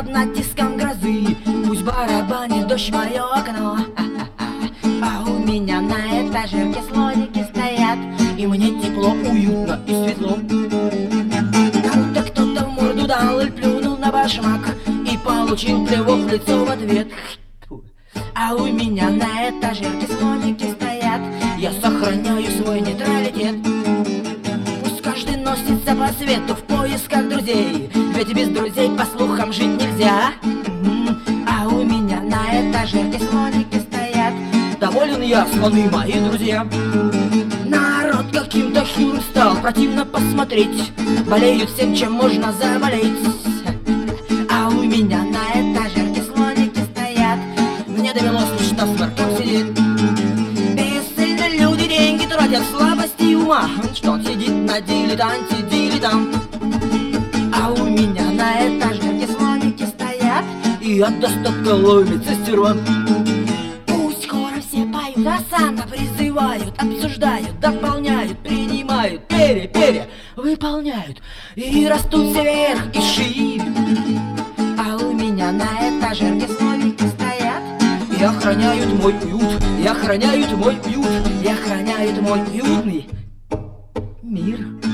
натиском грозы. Пусть барабанит дождь в мое окно, а у меня на этажерке слоники стоят, и мне тепло, уютно и светло. Как-то кто-то в морду дал и плюнул на башмак, и получил плевок в лицо в ответ. А у меня на этажерке слоники стоят, я сохраняю свой нейтралитет. Пусть каждый носится по свету в поисках друзей, ведь без друзей, по слухам, жить нельзя. А у меня на этажерке слоники стоят, доволен я, слоны мои друзья. Народ каким-то хилым стал, противно посмотреть, болеют всем, чем можно заболеть. А у меня на этажерке слоники стоят, мне довелось лишь на смарках сидеть. Бесцельно люди деньги тратят в слабости ума, что он сидит на дилетанте, дилетант. А у меня на этажерке слоники стоят, и от достатка ломится сервант. Пусть скоро все поют, осанно призывают, обсуждают, дополняют, принимают, пере выполняют, и растут все вверх и шире. А у меня на этажерке слоники стоят, и охраняют мой уют, и охраняют мой уют, и охраняют мой уютный мир.